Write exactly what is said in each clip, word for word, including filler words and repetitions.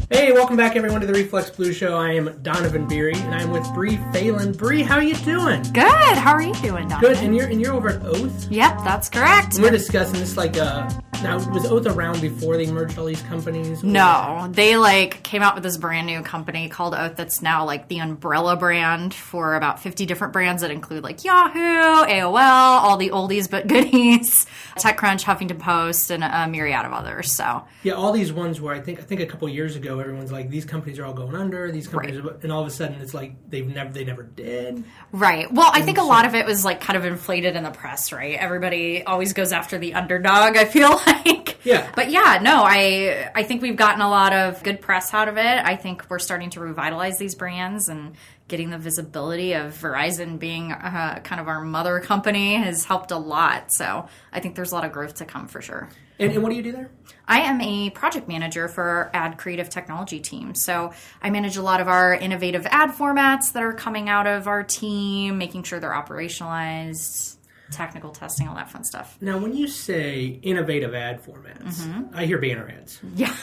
Hey, welcome back everyone to the Reflex Blue Show. I am Donovan Beery, and I'm with Bree Phelan. Bree, how are you doing? Good. How are you doing, Donovan? Good, and you're and you're over at Oath? Yep, that's correct. And we're discussing this like, uh, now, was Oath around before they merged all these companies? Or? No, they like came out with this brand new company called Oath that's now like the umbrella brand for about fifty different brands that include like Yahoo, A O L, all the oldies but goodies, TechCrunch, Huffington Post, and a myriad of others. So yeah, all these ones where I think I think a couple years ago everyone's like, these companies are all going under, these companies, right. are, and all of a sudden it's like they've never they never did. Right. Well, I and think so, a lot of it was like kind of inflated in the press, right? Everybody always goes after the underdog, I feel like. Yeah. But yeah, no, I I think we've gotten a lot of good press out of it. I think we're starting to revitalize these brands, and getting the visibility of Verizon being uh, kind of our mother company has helped a lot. So I think there's a lot of growth to come for sure. And, and what do you do there? I am a project manager for our ad creative technology team. So I manage a lot of our innovative ad formats that are coming out of our team, making sure they're operationalized, technical testing, all that fun stuff. Now, when you say innovative ad formats, mm-hmm. I hear banner ads. Yeah.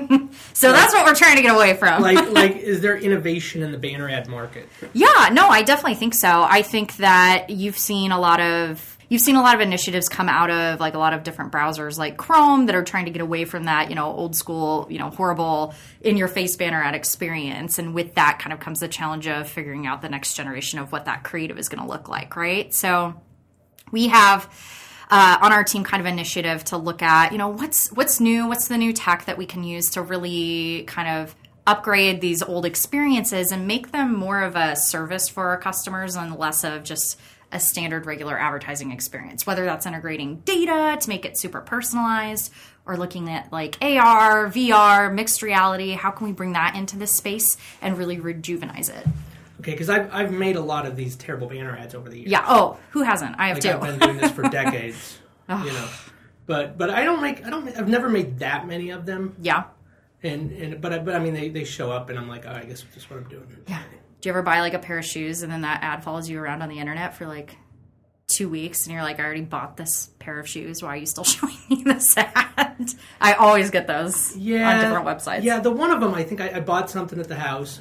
So like, that's what we're trying to get away from. like, like, is there innovation in the banner ad market? Yeah, no, I definitely think so. I think that you've seen a lot of You've seen a lot of initiatives come out of like a lot of different browsers like Chrome that are trying to get away from that, you know, old school, you know, horrible in-your-face banner ad experience. And with that kind of comes the challenge of figuring out the next generation of what that creative is going to look like, right? So we have uh, on our team kind of initiative to look at, you know, what's what's new, what's the new tech that we can use to really kind of upgrade these old experiences and make them more of a service for our customers and less of just a standard regular advertising experience, whether that's integrating data to make it super personalized or looking at like A R, V R, mixed reality. How can we bring that into this space and really rejuvenize it? Okay, because I've, I've made a lot of these terrible banner ads over the years. Yeah. Oh, who hasn't? I have like too. I've been doing this for decades, you know. But but I don't make I don't I've never made that many of them. Yeah. And and but I, but I mean they, they show up and I'm like, oh, I guess that's what I'm doing. Yeah. Do you ever buy like a pair of shoes and then that ad follows you around on the internet for like two weeks and you're like, I already bought this pair of shoes. Why are you still showing me this ad? I always get those yeah, on different websites. Yeah, the one of them, I think I, I bought something at the house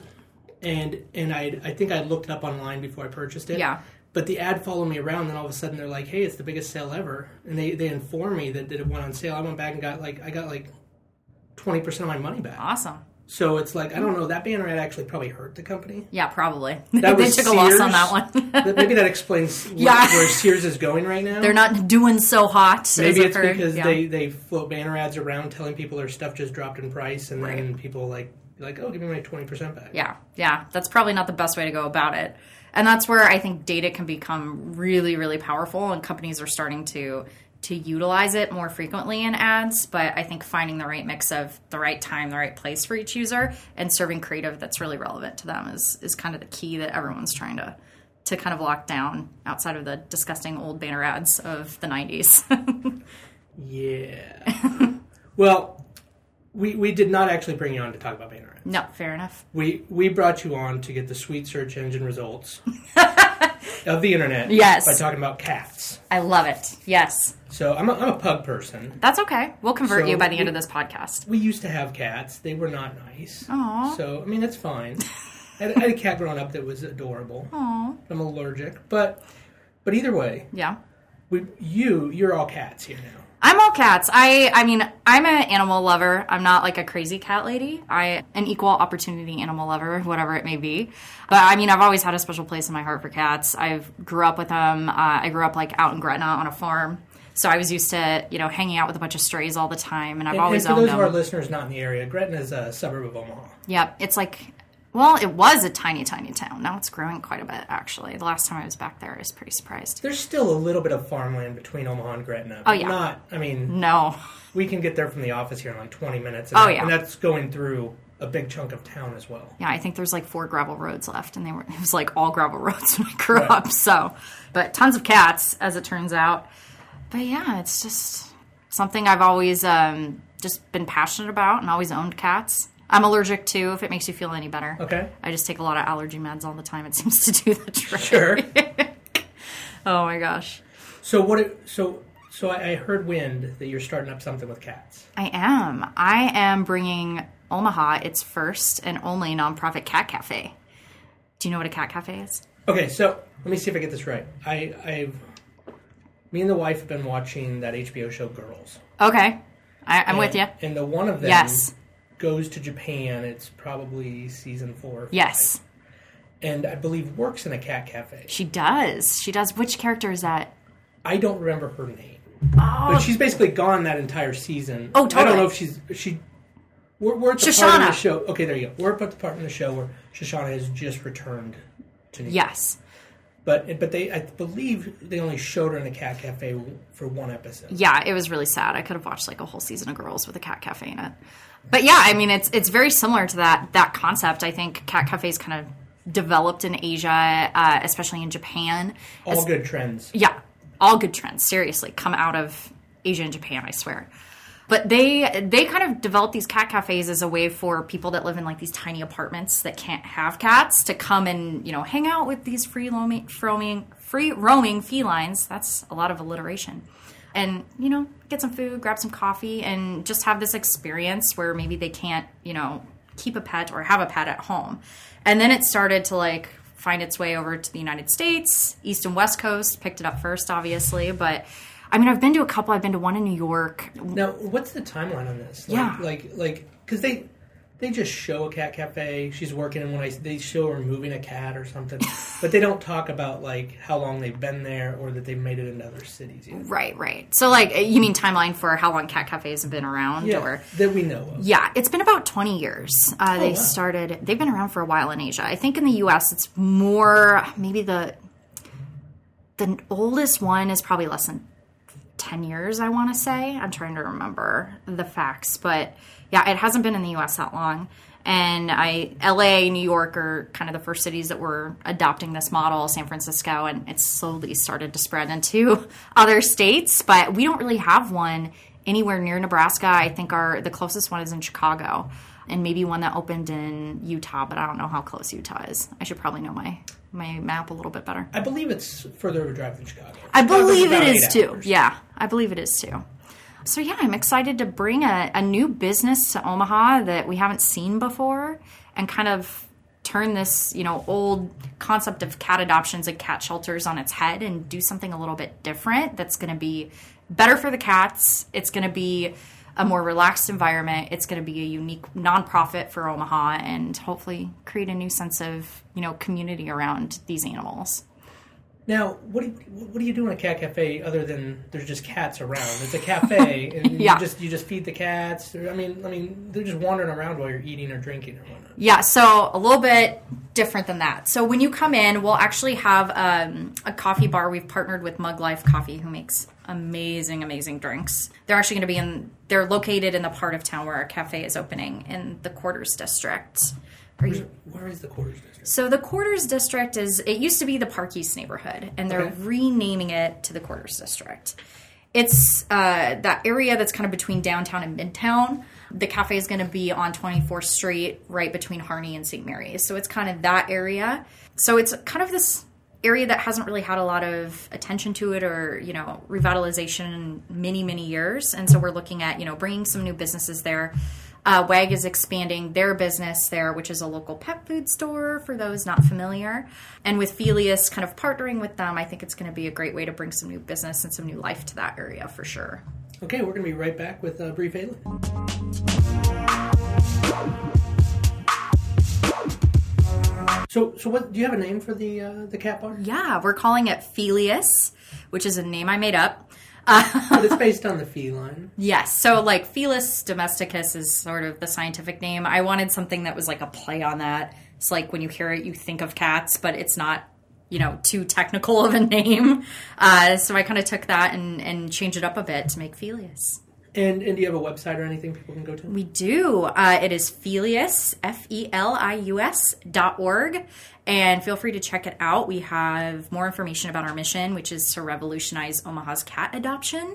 and and I I think I looked it up online before I purchased it. Yeah. But the ad followed me around, and all of a sudden they're like, hey, it's the biggest sale ever. And they, they informed me that, that it went on sale. I went back and got like, I got like twenty percent of my money back. Awesome. So it's like, I don't know, that banner ad actually probably hurt the company. Yeah, probably. That they was took Sears. a loss on that one. Maybe that explains where, yeah. where Sears is going right now. They're not doing so hot. Maybe it's heard. because yeah. they, they float banner ads around telling people their stuff just dropped in price, and right. then people like, like, oh, give me my twenty percent back. Yeah, yeah. That's probably not the best way to go about it. And that's where I think data can become really, really powerful, and companies are starting to to utilize it more frequently in ads. But I think finding the right mix of the right time, the right place for each user, and serving creative that's really relevant to them is is kind of the key that everyone's trying to to kind of lock down outside of the disgusting old banner ads of the nineties. Yeah. Well, we we did not actually bring you on to talk about banner ads. No, fair enough. We we brought you on to get the sweet search engine results of the internet. Yes. By talking about cats. I love it. Yes. So I'm a, I'm a pug person. That's okay. We'll convert so you by the we, end of this podcast. We used to have cats. They were not nice. Aww. So, I mean, that's fine. I, had, I had a cat growing up that was adorable. Aww. I'm allergic. But but either way, yeah. we you, you're all cats here now. I'm all cats. I I mean, I'm an animal lover. I'm not like a crazy cat lady. I an equal opportunity animal lover, whatever it may be. But I mean, I've always had a special place in my heart for cats. I've grew up with them. Uh, I grew up like out in Gretna on a farm. So I was used to, you know, hanging out with a bunch of strays all the time, and I've and, always and for owned those them. of our listeners not in the area, Gretna is a suburb of Omaha. Yep. It's like, well, it was a tiny, tiny town. Now it's growing quite a bit, actually. The last time I was back there, I was pretty surprised. There's still a little bit of farmland between Omaha and Gretna. Oh, yeah. Not, I mean... No. We can get there from the office here in like twenty minutes. And oh, that, yeah. And that's going through a big chunk of town as well. Yeah, I think there's like four gravel roads left, and they were it was like all gravel roads when I grew right. up. So, but tons of cats, as it turns out. But yeah, it's just something I've always um, just been passionate about and always owned cats. I'm allergic too, if it makes you feel any better. Okay. I just take a lot of allergy meds all the time. It seems to do the trick. Sure. Oh my gosh. So what? It, so so I heard wind that you're starting up something with cats. I am. I am bringing Omaha its first and only nonprofit cat cafe. Do you know what a cat cafe is? Okay, so let me see if I get this right. I, I've, me and the wife have been watching that H B O show Girls. Okay, I, I'm and, with you. And the one of them yes. goes to Japan. It's probably season four. Yes. And I believe works in a cat cafe. She does. She does. Which character is that? I don't remember her name. Oh. But she's basically gone that entire season. Oh, totally. I don't know if she's... she. We're, we're at the Shoshana. part in the show... Okay, there you go. We're at the part in the show where Shoshana has just returned to New York. Yes. But but they, I believe they only showed her in a cat cafe for one episode. Yeah, it was really sad. I could have watched like a whole season of Girls with a cat cafe in it. But yeah, I mean, it's it's very similar to that that concept. I think cat cafes kind of developed in Asia, uh, especially in Japan. All As, good trends. Yeah, all good trends. Seriously, come out of Asia and Japan, I swear. But they they kind of developed these cat cafes as a way for people that live in like these tiny apartments that can't have cats to come and, you know, hang out with these free roaming, roaming, free roaming felines. That's a lot of alliteration. And, you know, get some food, grab some coffee, and just have this experience where maybe they can't, you know, keep a pet or have a pet at home. And then it started to like find its way over to the United States. East and West Coast picked it up first, obviously, but I mean, I've been to a couple. I've been to one in New York. Now, what's the timeline on this? Like, Yeah. Like, like, because they they just show a cat cafe. She's working, and when I they show her moving a cat or something, but they don't talk about like how long they've been there or that they've made it into other cities yet. Right, right. So, like, you mean timeline for how long cat cafes have been around? Yeah, or that we know of. Yeah, it's been about twenty years. Uh, Oh, they wow. started. They've been around for a while in Asia. I think in the U S it's more maybe the the oldest one is probably less than ten years, I want to say. I'm trying to remember the facts, but yeah, it hasn't been in the U S that long. And I, L A, New York are kind of the first cities that were adopting this model, San Francisco, and it's slowly started to spread into other states, but we don't really have one anywhere near Nebraska. I think our, the closest one is in Chicago, and maybe one that opened in Utah, but I don't know how close Utah is. I should probably know my, my map a little bit better. I believe it's further of a drive than Chicago. I Chicago's believe it about is eight too. hours. Yeah, I believe it is too. So yeah, I'm excited to bring a, a new business to Omaha that we haven't seen before and kind of turn this, you know, old concept of cat adoptions and cat shelters on its head and do something a little bit different that's going to be better for the cats. It's going to be a more relaxed environment. It's going to be a unique nonprofit for Omaha and hopefully create a new sense of, you know, community around these animals. Now, what do you, what do you do in a cat cafe other than there's just cats around? It's a cafe, and Yeah. you just you just feed the cats. I mean, I mean, they're just wandering around while you're eating or drinking or whatnot. Yeah, so a little bit different than that. So when you come in, we'll actually have um, a coffee bar. We've partnered with Mug Life Coffee, who makes amazing, amazing drinks. They're actually going to be in, they're located in the part of town where our cafe is opening in the Quarters District. Are you, Where is the Quarters District? so the Quarters District is, it used to be the Park East neighborhood, and they're Okay. renaming it to the Quarters District. It's uh, that area that's kind of between downtown and midtown. The cafe is going to be on twenty-fourth Street, right between Harney and Saint Mary's. So it's kind of that area. So it's kind of this area that hasn't really had a lot of attention to it or, you know, revitalization in many, many years. And so we're looking at, you know, bringing some new businesses there. Uh, W A G is expanding their business there, which is a local pet food store for those not familiar. And with Felius kind of partnering with them, I think it's going to be a great way to bring some new business and some new life to that area for sure. Okay, we're going to be right back with uh, Brie Phelan. So, so what? Do you have a name for the uh, the cat bar? Yeah, we're calling it Felius, which is a name I made up. But it's based on the feline. Yes. So, like, Felis domesticus is sort of the scientific name. I wanted something that was like a play on that. It's like when you hear it, you think of cats, but it's not, you know, too technical of a name. Uh, so I kind of took that and, and changed it up a bit to make Felius. And and do you have a website or anything people can go to? We do. Uh, it is Felius, F E L I U S dot org. And feel free to check it out. We have more information about our mission, which is to revolutionize Omaha's cat adoption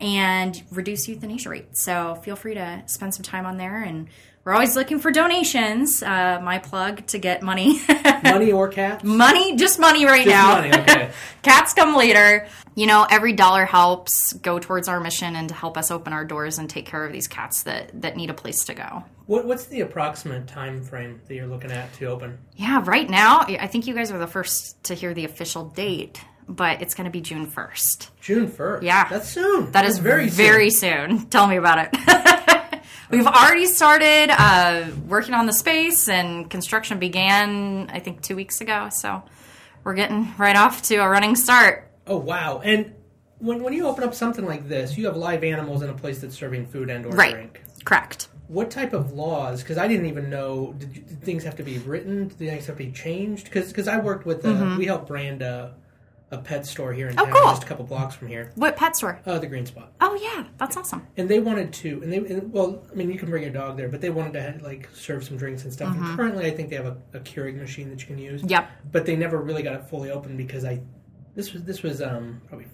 and reduce euthanasia rates. So feel free to spend some time on there. And we're always looking for donations. Uh, my plug to get money. Money or cats? Money, just money right just now. Money, okay. Cats come later. You know, every dollar helps go towards our mission and to help us open our doors and take care of these cats that, that need a place to go. What, what's the approximate time frame that you're looking at to open? Yeah, right now, I think you guys are the first to hear the official date, but it's going to be June first. June first? Yeah. That's soon. That is That's very soon. Very soon. Tell me about it. We've already started uh, working on the space, and construction began, I think, two weeks ago. So we're getting right off to a running start. Oh, wow. And when when you open up something like this, you have live animals in a place that's serving food and or right. drink. Correct. What type of laws? Because I didn't even know. Did, you, did things have to be written? Did things have to be changed? Because I worked with, uh, mm-hmm. we helped brand a, a pet store here in oh, town, cool. just a couple blocks from here. What pet store? Uh, the Green Spot. Oh, yeah. That's awesome. And they wanted to, and they, and, well, I mean, you can bring your dog there, but they wanted to have, like serve some drinks and stuff. Mm-hmm. And currently, I think they have a, a Keurig machine that you can use. Yep. But they never really got it fully open because I, this was this was um, probably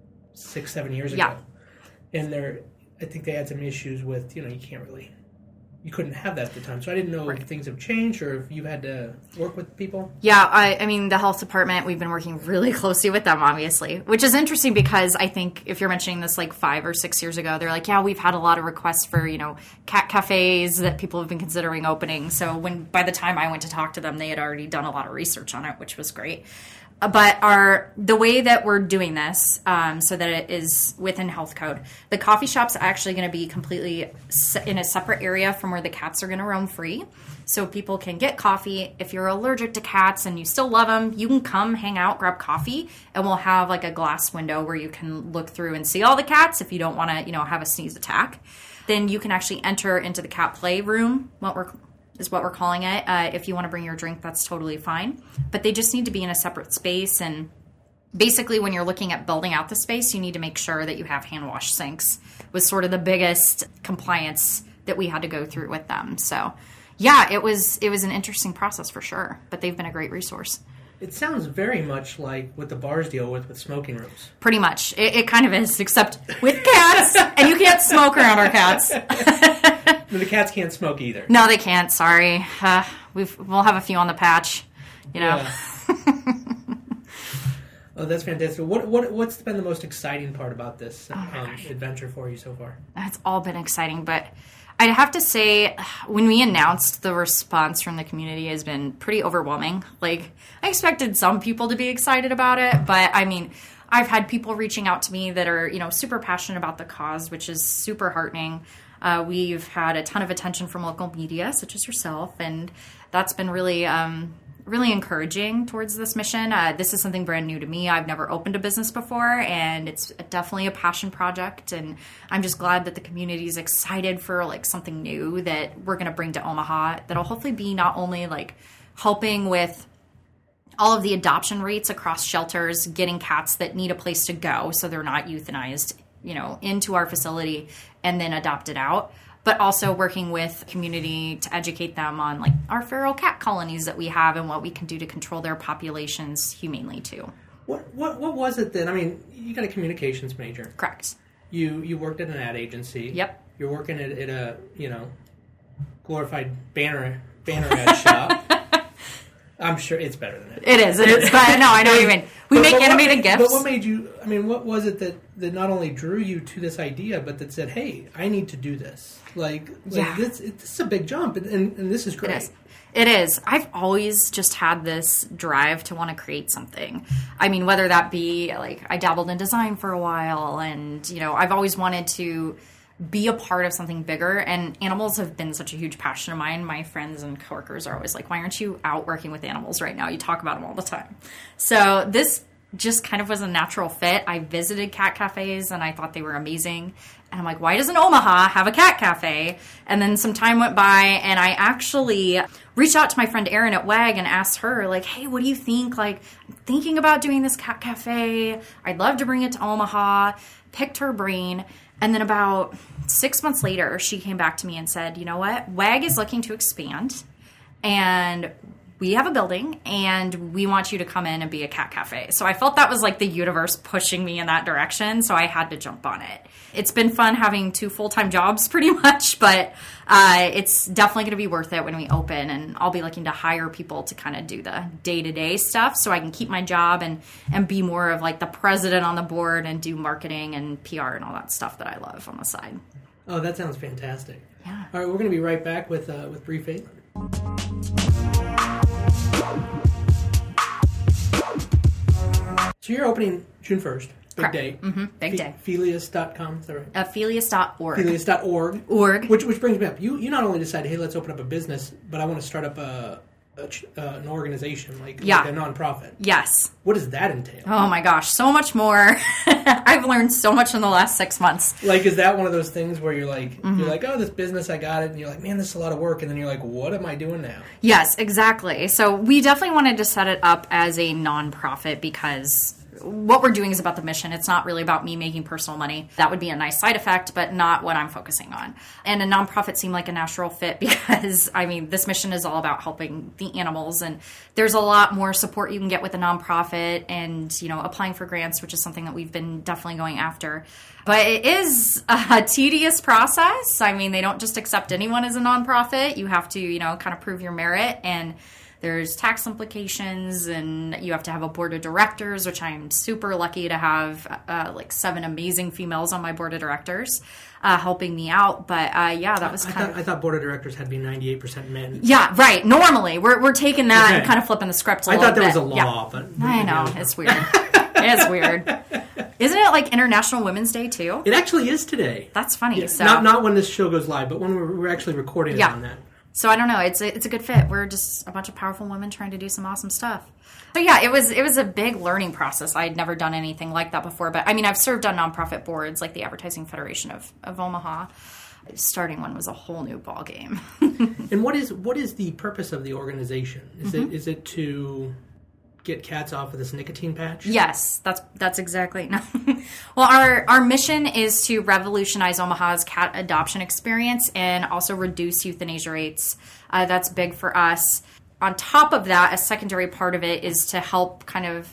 six, seven years ago. Yeah. And they're, I think they had some issues with, you know, you can't really. You couldn't have that at the time. So I didn't know right. if things have changed or if you had to work with people. Yeah, I, I mean, the health department, we've been working really closely with them, obviously, which is interesting because I think if you're mentioning this like five or six years ago, they're like, yeah, we've had a lot of requests for, you know, cat cafes that people have been considering opening. So when by the time I went to talk to them, they had already done a lot of research on it, which was great. But our the way that we're doing this, um, so that it is within health code, the coffee shop's actually going to be completely se- in a separate area from where the cats are going to roam free. So people can get coffee. If you're allergic to cats and you still love them, you can come hang out, grab coffee, and we'll have like a glass window where you can look through and see all the cats if you don't want to, you know, have a sneeze attack. Then you can actually enter into the cat play room, what we're is what we're calling it. Uh, if you want to bring your drink, that's totally fine. But they just need to be in a separate space. And basically, when you're looking at building out the space, you need to make sure that you have hand wash sinks. Was sort of the biggest compliance that we had to go through with them. So, yeah, it was it was an interesting process for sure. But they've been a great resource. It sounds very much like what the bars deal with with smoking rooms. Pretty much. It, it kind of is, except with cats. And you can't smoke around our cats. The cats can't smoke either. No, they can't. Sorry. Uh, we've, we'll have a few on the patch, you know. Yeah. Oh, that's fantastic. What what what's been the most exciting part about this um, oh adventure for you so far? It's all been exciting, but I'd have to say when we announced, the response from the community has been pretty overwhelming. Like, I expected some people to be excited about it, but I mean, I've had people reaching out to me that are, you know, super passionate about the cause, which is super heartening. Uh, we've had a ton of attention from local media, such as yourself, and that's been really, um, really encouraging towards this mission. Uh, this is something brand new to me. I've never opened a business before, and it's definitely a passion project, and I'm just glad that the community is excited for like something new that we're going to bring to Omaha that'll hopefully be not only like helping with all of the adoption rates across shelters, getting cats that need a place to go so they're not euthanized, you know, into our facility and then adopted out, but also working with community to educate them on like our feral cat colonies that we have and what we can do to control their populations humanely too. What what what was it then? I mean, you got a communications major. Correct. You you worked at an ad agency. Yep. You're working at, at a, you know, glorified banner banner ad shop. I'm sure it's better than it. It is. It is. But no, I know what you mean. We but, make but animated what, gifs. But what made you, I mean, what was it that, that not only drew you to this idea, but that said, hey, I need to do this? Like, like yeah. this, it, this is a big jump, and, and, and this is great. It is. It is. I've always just had this drive to want to create something. I mean, whether that be, like, I dabbled in design for a while, and, you know, I've always wanted to be a part of something bigger, and animals have been such a huge passion of mine. My friends and coworkers are always like, why aren't you out working with animals right now? You talk about them all the time. So this just kind of was a natural fit. I visited cat cafes and I thought they were amazing. And I'm like, why doesn't Omaha have a cat cafe? And then some time went by and I actually reached out to my friend Erin at WAG and asked her, like, hey, what do you think? Like, I'm thinking about doing this cat cafe. I'd love to bring it to Omaha. Picked her brain. And then about six months later, she came back to me and said, you know what? WAG is looking to expand, and we have a building and we want you to come in and be a cat cafe. So I felt that was like the universe pushing me in that direction. So I had to jump on it. It's been fun having two full-time jobs pretty much, but uh, it's definitely going to be worth it when we open. And I'll be looking to hire people to kind of do the day-to-day stuff so I can keep my job and, and be more of like the president on the board and do marketing and P R and all that stuff that I love on the side. Oh, that sounds fantastic. Yeah. All right, we're going to be right back with uh, with Bree Phelan. So you're opening June first. Big Correct. day. Mm-hmm. Big Fe- day. Felius dot com, is that right? Uh, Felius dot org. Felius dot org. Org. Which, which brings me up. You you not only decided, hey, let's open up a business, but I want to start up a, a ch- uh, an organization, like, Yeah. like a nonprofit. Yes. What does that entail? Oh my gosh, so much more. I've learned so much in the last six months. Like, is that one of those things where you're like, Mm-hmm. you're like, oh, this business, I got it, and you're like, man, this is a lot of work, and then you're like, what am I doing now? Yes, exactly. So we definitely wanted to set it up as a nonprofit because what we're doing is about the mission. It's not really about me making personal money. That would be a nice side effect, but not what I'm focusing on. And a nonprofit seemed like a natural fit because, I mean, this mission is all about helping the animals, and there's a lot more support you can get with a nonprofit and, you know, applying for grants, which is something that we've been definitely going after. But it is a tedious process. I mean, they don't just accept anyone as a nonprofit. You have to, you know, kind of prove your merit, and there's tax implications, and you have to have a board of directors, which I'm super lucky to have uh, like seven amazing females on my board of directors uh, helping me out. But uh, yeah, that was I kind thought, of... I thought board of directors had to be ninety-eight percent men. Yeah, right. Normally, we're we're taking that Okay. and kind of flipping the script a I little thought there bit. was a law, Yeah. but... I know. It's weird. It's weird. Isn't it like International Women's Day, too? It actually is today. That's funny. Yeah, so Not not when this show goes live, but when we're, we're actually recording Yeah. it on that. So I don't know. It's a, it's a good fit. We're just a bunch of powerful women trying to do some awesome stuff. So yeah, it was it was a big learning process. I had never done anything like that before. But I mean, I've served on nonprofit boards like the Advertising Federation of, of Omaha. Starting one was a whole new ball game. And what is what is the purpose of the organization? Is Mm-hmm. it is it to get cats off of this nicotine patch? Yes, that's that's exactly no. Well, our our mission is to revolutionize Omaha's cat adoption experience and also reduce euthanasia rates. Uh, that's big for us. On top of that, a secondary part of it is to help kind of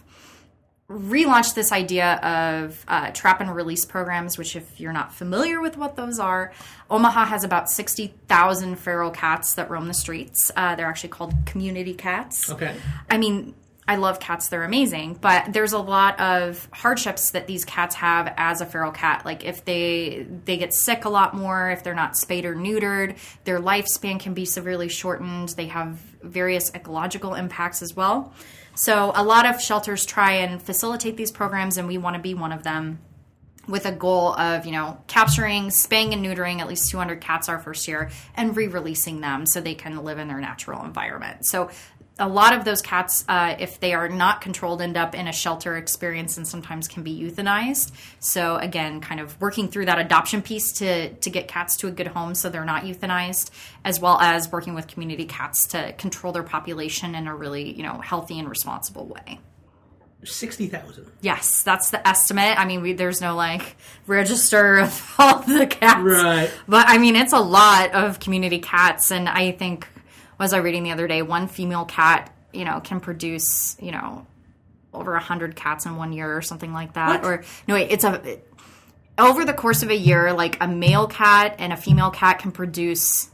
relaunch this idea of uh, trap and release programs, which if you're not familiar with what those are, Omaha has about sixty thousand feral cats that roam the streets. Uh, they're actually called community cats. Okay. I mean, I love cats. They're amazing. But there's a lot of hardships that these cats have as a feral cat. Like if they they get sick a lot more, if they're not spayed or neutered, their lifespan can be severely shortened. They have various ecological impacts as well. So a lot of shelters try and facilitate these programs, and we want to be one of them, with a goal of, you know, capturing, spaying and neutering at least two hundred cats our first year and re-releasing them so they can live in their natural environment. So a lot of those cats, uh, if they are not controlled, end up in a shelter experience and sometimes can be euthanized. So again, kind of working through that adoption piece to, to get cats to a good home so they're not euthanized, as well as working with community cats to control their population in a really, you know, healthy and responsible way. sixty thousand. Yes, that's the estimate. I mean, we, there's no, like, register of all the cats. Right. But, I mean, it's a lot of community cats. And I think, was I reading the other day, one female cat, you know, can produce, you know, over one hundred cats in one year or something like that. What? Or, no, wait, it's a... It, over the course of a year, like, a male cat and a female cat can produce,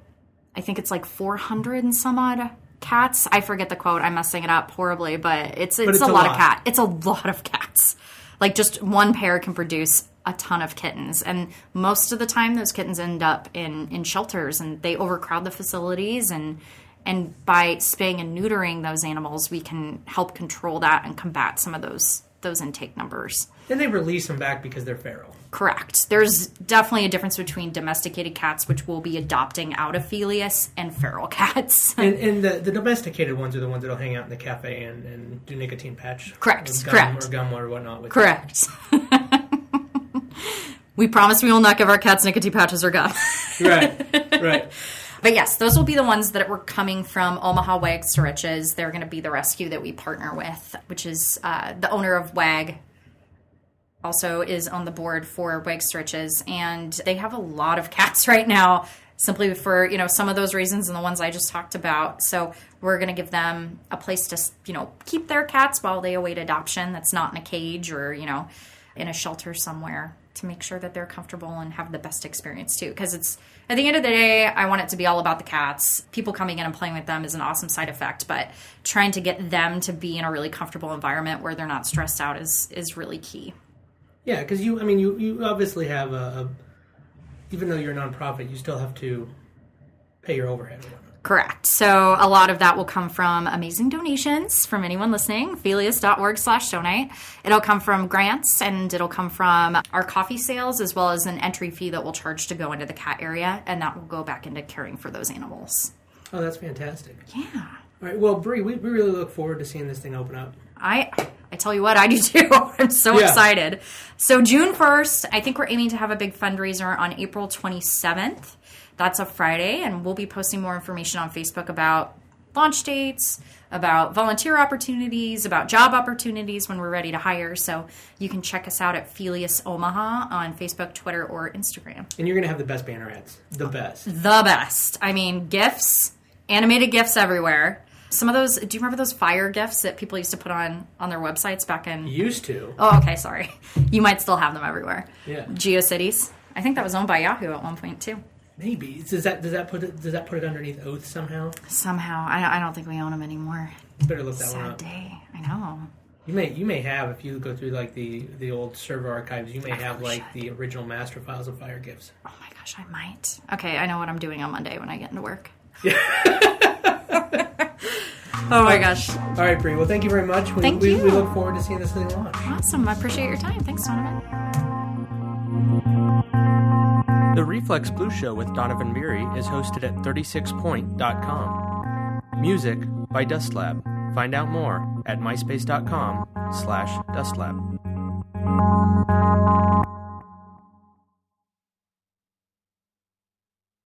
I think it's like four hundred and some odd cats. I forget the quote. I'm messing it up horribly, but it's it's, But it's a, a lot, lot. of cat. It's a lot of cats. Like just one pair can produce a ton of kittens, and most of the time those kittens end up in, in shelters, and they overcrowd the facilities. And and by spaying and neutering those animals, we can help control that and combat some of those those intake numbers. Then they release them back because they're feral. Correct. There's definitely a difference between domesticated cats, which we'll be adopting out of Felius, and feral cats. And, and the, the domesticated ones are the ones that'll hang out in the cafe and, and do nicotine patch. Correct, Or gum, correct. Or gum or whatnot. With Correct. We promise we will not give our cats nicotine pouches or gum. Right, right. But yes, those will be the ones that were coming from Omaha Wags to Riches. They're going to be the rescue that we partner with, which is uh, the owner of WAG also is on the board for Wags to Riches. And they have a lot of cats right now. simply for, you know, some of those reasons and the ones I just talked about. So we're going to give them a place to, you know, keep their cats while they await adoption that's not in a cage or, you know, in a shelter somewhere, to make sure that they're comfortable and have the best experience too. Because it's, at the end of the day, I want it to be all about the cats. People coming in and playing with them is an awesome side effect, but trying to get them to be in a really comfortable environment where they're not stressed out is, is really key. Yeah, because you, I mean, you, you obviously have a, a, even though you're a nonprofit, you still have to pay your overhead. Correct. So a lot of that will come from amazing donations from anyone listening, felius.org slash donate. It'll come from grants, and it'll come from our coffee sales, as well as an entry fee that we'll charge to go into the cat area, and that will go back into caring for those animals. Oh, that's fantastic. Yeah. All right. Well, Bree, we, we really look forward to seeing this thing open up. I I tell you what, I do too. I'm so yeah. excited. So June first, I think we're aiming to have a big fundraiser on April twenty-seventh. That's a Friday, and we'll be posting more information on Facebook about launch dates, about volunteer opportunities, about job opportunities when we're ready to hire. So you can check us out at Felius Omaha on Facebook, Twitter, or Instagram. And you're going to have the best banner ads. The best. The best. I mean, GIFs, animated GIFs everywhere. Some of those, do you remember those fire GIFs that people used to put on, on their websites back in? Used to. Oh, okay, sorry. You might still have them everywhere. Yeah. GeoCities. I think that was owned by Yahoo at one point, too. Maybe. Does that does that put it does that put it underneath oath somehow? Somehow. I, I don't think we own them anymore. You better look that Sad one up. day. I know. You may you may have, if you go through like the, the old server archives, you may I have like should. the original master files of fire GIFs. Oh my gosh, I might. Okay, I know what I'm doing on Monday when I get into work. Yeah. Oh my gosh. All right, Bree. Well, thank you very much. We, Thank we, you. We look forward to seeing this thing launch. Awesome. I appreciate your time. Thanks, Donovan. The Reflex Blue Show with Donovan Beery is hosted at thirty-six point dot com. Music by Dust Lab. Find out more at myspace.com slash dustlab.